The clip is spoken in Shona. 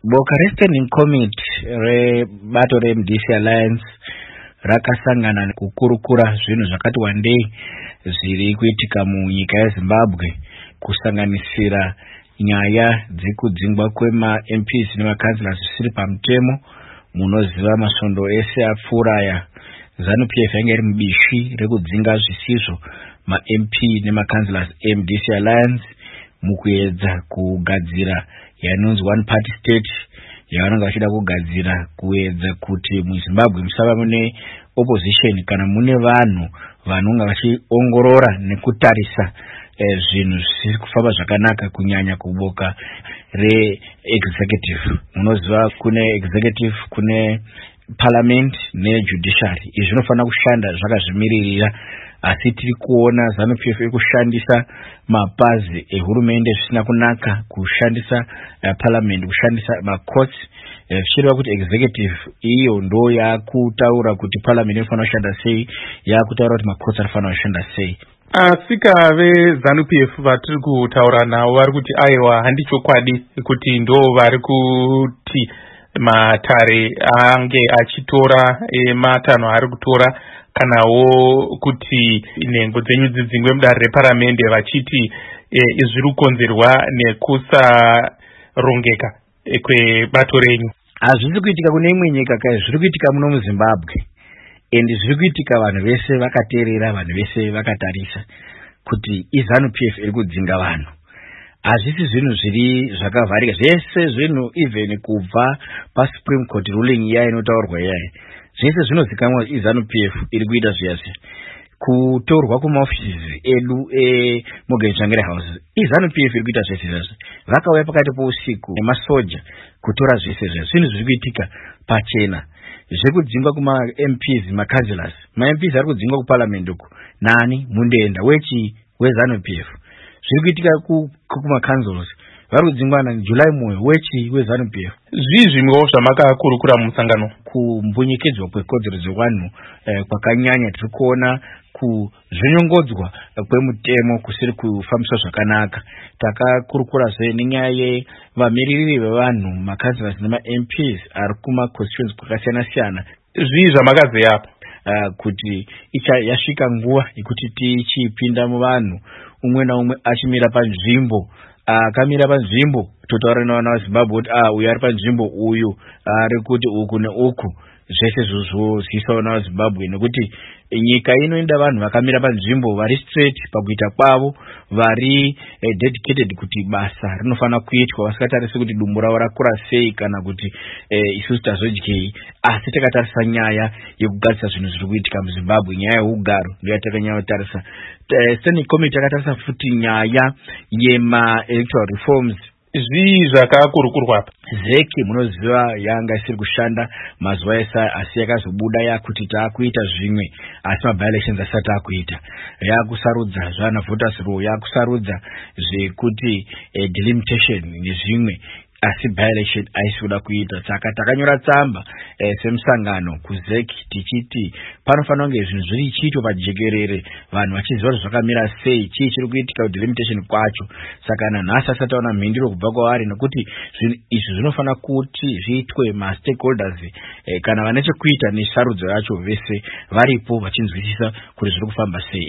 Boka reStanding Committee rebato reMDC Alliance rakasangana kukurukura zvinhu zvakati wandei zviri kuitika munyika yeZimbabwe, kusanganisira nyaya dzekudzingwa kwema-MPs nemakanzlers zvisiri pamutemo. Munoziva masvondo ese apfuuraya ZANU-PF yange iri mubishi rekudzinga zvisizvo ma-MP nemakanzlers eMDC Alliance mukuedza kugadzira yanonzi one party state yavanenge vachida kugadzira kuedza kuti muZimbabwe musava mune opposition kana mune vanhu vanonga vachiongorora nekutarisa zvinhu zvisiri kufamba zvakanaka, kunyanya kuboka re-executive. Munoziva kune executive, kune parliament nejudiciary. Izvi zvinofanira kushanda zvakazvimiririra, asi tiri kuona ZANU-PF iri kushandisa mapazi ehurumende zvisina kunaka, kushandisa parliament, kushandisa macourts, zvichireva kuti executive iyo ndo yakutaura kuti parliament inofanira kushanda sei, yakutaura kuti macourts anofanira kushanda sei. Asika veZANU-PF vatiri kutaura navo vari kuti aiwa handichokwadi kuti ndo vari kuti matare ange achitora matanho ari kutora, kanawo kuti nhengo dzenyu dzidzingwe mudare reparamende, vachiti zviri kukonzerwa nekusarongeka kwebato renyu. Hazvisi kuitika kune imwe nyika kai, zviri kuitika muno muZimbabwe. Endi zviri kuitika vanhu vese vakateerera, vanhu vese vakatarisa kuti iZANU-PF iri kudzinga vanhu. Hazvisi zvinhu zviri zvakavharika, zvese zvinhu even kubva paSupreme Court ruling iya inotaurwa iyayi, zvese zvinozikamwa iZANU-PF iri kuita zviyazvi. Kutorwa kumaofisi edu eMorgan Tsvangirai House, iZANU-PF iri kuita zvese izvozvo. Vakauya pakati pousiku nemasoja kutora zvese izvozvo. Zvinhu zviri kuitika pachena. Zvekudzingwa kuma-MPs, makanzlers. Ma-MPs ari kudzingwa kuparliament uku. Nani? Mundenda. Wechi? WeZANU-PF. Zviri kuitika kuma-councils. Vari kudzingwa nani? July Moyo. Wechi? WeZANU-PF. Zvimwewo zvamakakurukura mumusangano. Kumbunyikidzwa kwekodzero dzevanhu kwakanyanya tiri kuona, kuzvinyongodzwa kwemutemo kusiri kufambiswa zvakanaka. Takakurukurazve nenyaya yevamiriri vevanhu, makanzlers nema-MPs ari kuma-constituencies kwakasiyana siyana. Zvii zvamakazeyapo? Kuti yasvika nguva yekuti tichipinda muvanhu, umwe naumwe achimira panzvimbo. Akamira panzvimbo totaura navana vaZimbabwe kuti uyu ari panzvimbo, uyu ari kuti uku neuku. Zvese zvozivisawo navaZimbabwe, nekuti nyika inoenda vanhu vakamira panzvimbo, vari straight pakuita kwavo, vari dedicated kuti basa rinofanira kuitwa, vasikatarisi kuti dumbu ravo rakura sei kana kuti isusu tazodyei, asi takatarisa nyaya yekugadzisa zvinhu zviri kuitika muZimbabwe, nyaya yeugaro ndiyo yatakanyanya kutarisa. Standing Committee takatarisa futi nyaya yema-electoral reforms. Zvii zvakakurukurwa apa? ZEC munoziva yanga isiri kushanda mazuva ese, asi yakazobuda yakuti taakuita zvimwe, asi ma-by-elections asati akuita. Yakusarudza zvana voters roll, yakusarudza zvekuti delimitation nezvimwe, asi by-election aisi kuda kuita. Saka takanyora tsamba semusangano kuZEC tichiti panofanira kunge zvinhu zviri chiitwa pajekerere, vanhu vachiziva kuti zvakamira sei, chii chiri kuitika delimitation kwacho. Saka nanhasi asati aona mhinduro kubva kwavari, nekuti zvinhu izvi zvinofanira kuti zviitwe ma-stakeholders kana vane chekuita nesarudzo yacho vese varipo vachinzwisisa kuti zviri kufamba sei.